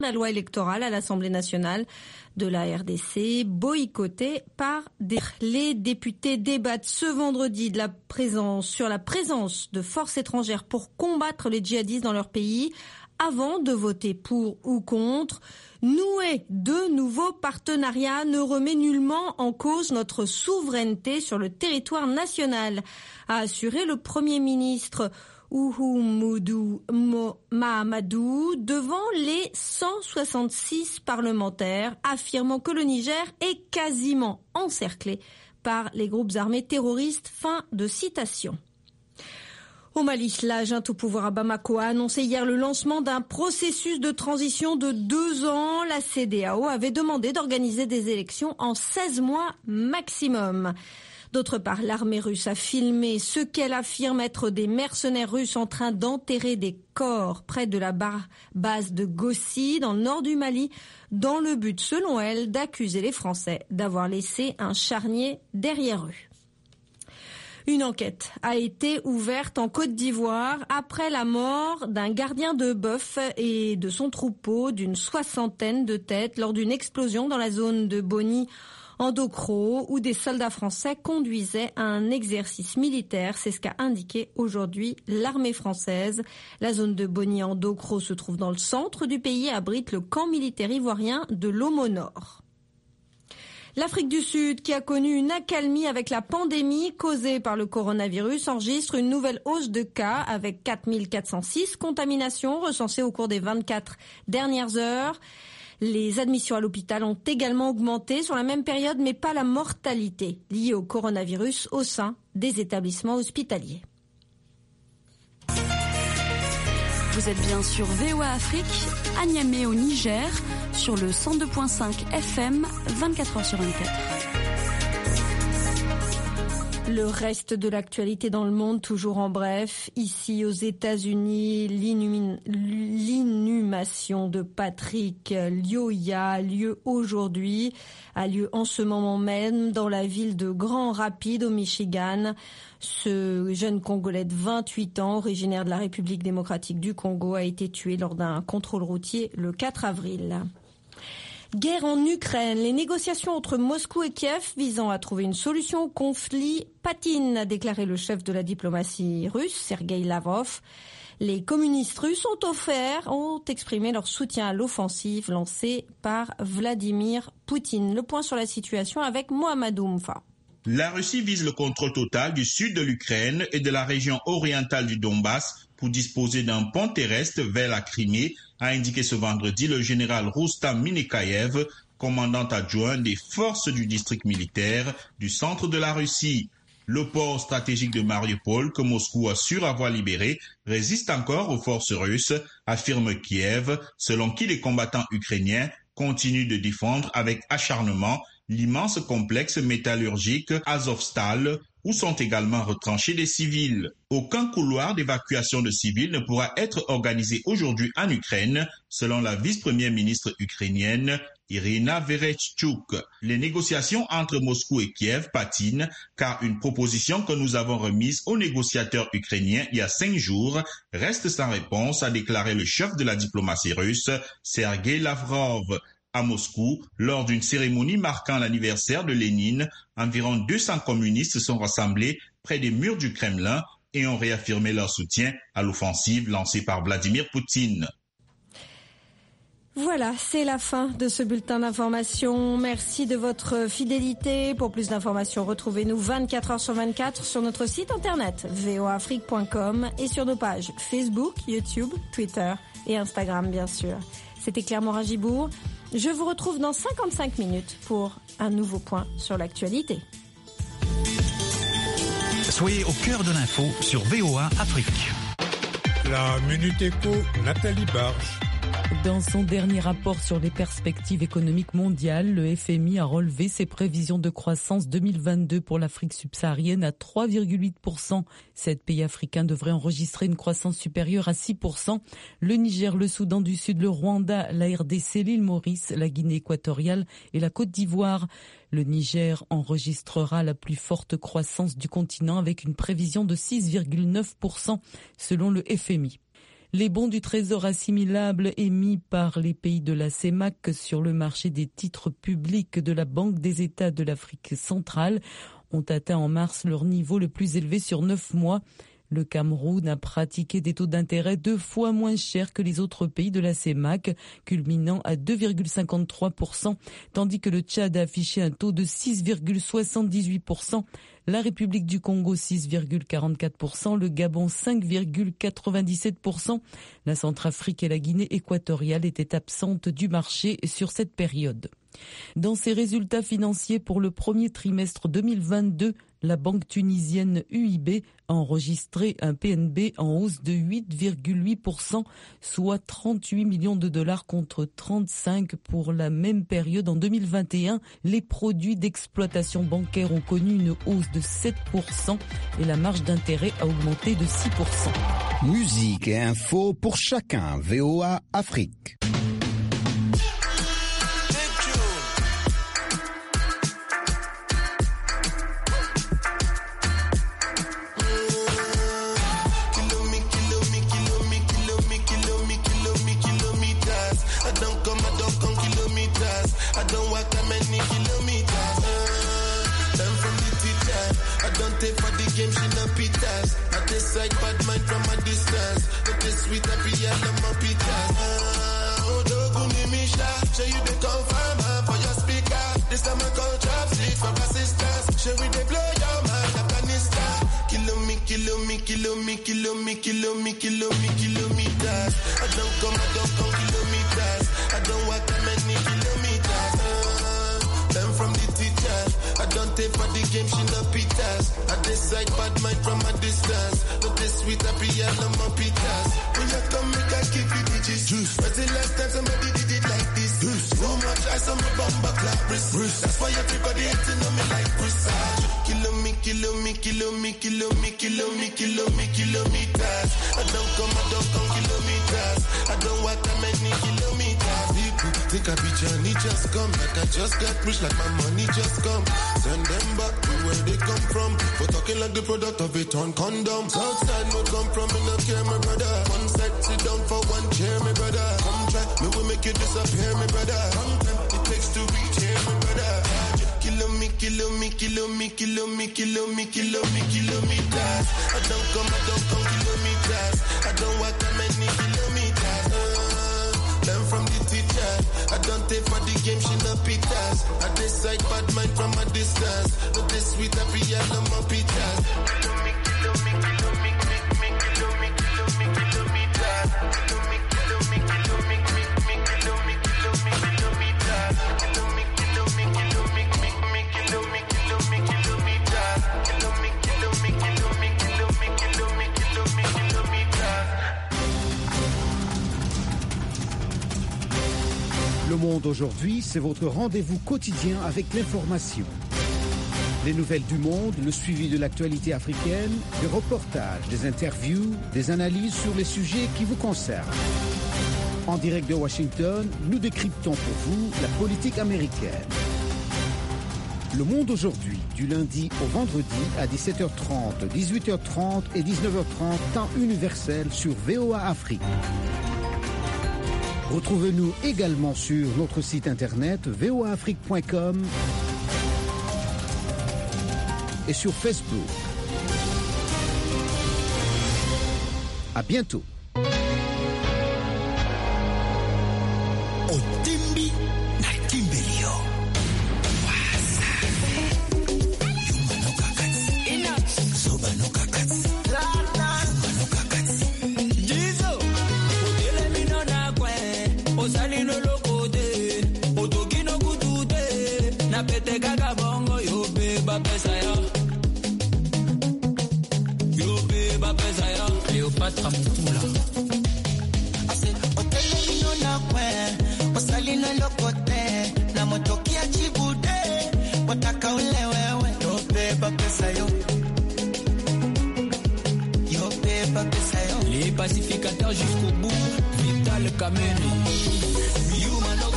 La loi électorale à l'Assemblée nationale de la RDC, boycottée par les députés débattent ce vendredi sur la présence de forces étrangères pour combattre les djihadistes dans leur pays avant de voter pour ou contre. Nouer de nouveaux partenariats ne remet nullement en cause notre souveraineté sur le territoire national, a assuré le Premier ministre Oumoudou Mahamadou devant les 166 parlementaires, affirmant que le Niger est quasiment encerclé par les groupes armés terroristes. Fin de citation. Au Mali, la junte au pouvoir à Bamako a annoncé hier le lancement d'un processus de transition de 2 ans. La CEDEAO avait demandé d'organiser des élections en 16 mois maximum. D'autre part, l'armée russe a filmé ce qu'elle affirme être des mercenaires russes en train d'enterrer des corps près de la base de Gossi, dans le nord du Mali, dans le but, selon elle, d'accuser les Français d'avoir laissé un charnier derrière eux. Une enquête a été ouverte en Côte d'Ivoire après la mort d'un gardien de bœuf et de son troupeau d'une 60aine de têtes lors d'une explosion dans la zone de Boni, en Dokro, où des soldats français conduisaient un exercice militaire. C'est ce qu'a indiqué aujourd'hui l'armée française. La zone de Boni en Dokro se trouve dans le centre du pays et abrite le camp militaire ivoirien de l'Omo Nord. L'Afrique du Sud, qui a connu une accalmie avec la pandémie causée par le coronavirus, enregistre une nouvelle hausse de cas avec 4406 contaminations recensées au cours des 24 dernières heures. Les admissions à l'hôpital ont également augmenté sur la même période, mais pas la mortalité liée au coronavirus au sein des établissements hospitaliers. Vous êtes bien sur VOA Afrique, à Niamey au Niger, sur le 102.5 FM, 24h sur 24. Le reste de l'actualité dans le monde, toujours en bref. Ici, aux États-Unis, l'inhumation de Patrick Lyoya a lieu aujourd'hui, a lieu en ce moment même dans la ville de Grand Rapids, au Michigan. Ce jeune Congolais de 28 ans, originaire de la République démocratique du Congo, a été tué lors d'un contrôle routier le 4 avril. Guerre en Ukraine. Les négociations entre Moscou et Kiev visant à trouver une solution au conflit patinent, a déclaré le chef de la diplomatie russe, Sergueï Lavrov. Les communistes russes ont exprimé leur soutien à l'offensive lancée par Vladimir Poutine. Le point sur la situation avec Mohamedou Mfa. La Russie vise le contrôle total du sud de l'Ukraine et de la région orientale du Donbass pour disposer d'un pont terrestre vers la Crimée, a indiqué ce vendredi le général Roustam Minekayev, commandant adjoint des forces du district militaire du centre de la Russie. Le port stratégique de Mariupol, que Moscou assure avoir libéré, résiste encore aux forces russes, affirme Kiev, selon qui les combattants ukrainiens continuent de défendre avec acharnement l'immense complexe métallurgique Azovstal, où sont également retranchés des civils. Aucun couloir d'évacuation de civils ne pourra être organisé aujourd'hui en Ukraine, selon la vice-première ministre ukrainienne Irina Vereshchuk. Les négociations entre Moscou et Kiev patinent, car une proposition que nous avons remise aux négociateurs ukrainiens il y a 5 jours reste sans réponse, a déclaré le chef de la diplomatie russe, Sergueï Lavrov. À Moscou, lors d'une cérémonie marquant l'anniversaire de Lénine, environ 200 communistes sont rassemblés près des murs du Kremlin et ont réaffirmé leur soutien à l'offensive lancée par Vladimir Poutine. Voilà, c'est la fin de ce bulletin d'information. Merci de votre fidélité. Pour plus d'informations, retrouvez-nous 24h sur 24 sur notre site internet voaafrique.com et sur nos pages Facebook, YouTube, Twitter et Instagram, bien sûr. C'était Claire Morin-Gibourg. Je vous retrouve dans 55 minutes pour un nouveau point sur l'actualité. Soyez au cœur de l'info sur VOA Afrique. La Minute Éco, Nathalie Barge. Dans son dernier rapport sur les perspectives économiques mondiales, le FMI a relevé ses prévisions de croissance 2022 pour l'Afrique subsaharienne à 3,8%. 7 pays africains devraient enregistrer une croissance supérieure à 6%. Le Niger, le Soudan du Sud, le Rwanda, la RDC, l'île Maurice, la Guinée équatoriale et la Côte d'Ivoire. Le Niger enregistrera la plus forte croissance du continent avec une prévision de 6,9% selon le FMI. Les bons du Trésor assimilables émis par les pays de la CEMAC sur le marché des titres publics de la Banque des États de l'Afrique centrale ont atteint en mars leur niveau le plus élevé sur 9 mois. Le Cameroun a pratiqué des taux d'intérêt 2 fois moins chers que les autres pays de la CEMAC, culminant à 2,53%, tandis que le Tchad a affiché un taux de 6,78%, la République du Congo 6,44%, le Gabon 5,97%. La Centrafrique et la Guinée équatoriale étaient absentes du marché sur cette période. Dans ses résultats financiers pour le premier trimestre 2022, la banque tunisienne UIB a enregistré un PNB en hausse de 8,8%, soit 38 millions de dollars contre 35 pour la même période en 2021. Les produits d'exploitation bancaire ont connu une hausse de 7% et la marge d'intérêt a augmenté de 6%. Musique et info pour chacun. VOA Afrique. For the game, she no pitas. I decide bad mind from a distance. But this sweet happy, I love my pitas. Oh, Doguni Misha, show you the confirm for your speaker. This time I call chopsticks for assistance. Show we they blow your mind, Afghanistan. Kilometers. I don't come kilometers. I don't walk that many kilometers. Them from the teacher. I don't take for the game, she no pitas. I decide bad mind from a distance. But this sweet happy, I love my pitas. When you come, make I give you digits. When's the last time somebody did it like this? So much ice on my bumper clap wrist. That's why everybody hating on me like Bruce. Kilometers. I don't come kilometers. I don't walk that many kilometers. People think I be Johnny, just come. Like I just got rich, like my money just come. Send them back to where they come from. For talking like the product of a torn condom. Southside no come from, me no care, my brother. One side, sit down for one chair, my brother. Come try, me will make you disappear, my brother. Long time it takes to reach here, my brother. Kilometers. I don't come kilometers. I don't walk that many kilometers. Learn from the teacher. I don't take for the game, she no pitas. I decide bad mind from a distance. But this sweet happy, I love my pitas. Le Monde aujourd'hui, c'est votre rendez-vous quotidien avec l'information. Les nouvelles du monde, le suivi de l'actualité africaine, des reportages, des interviews, des analyses sur les sujets qui vous concernent. En direct de Washington, nous décryptons pour vous la politique américaine. Le Monde aujourd'hui, du lundi au vendredi à 17h30, 18h30 et 19h30, temps universel sur VOA Afrique. Retrouvez-nous également sur notre site internet voaafrique.com et sur Facebook. À bientôt. Otimbi na Kimbelio. Cléopâtre Moutoula. Les pacificateurs jusqu'au bout, Vital Kameni.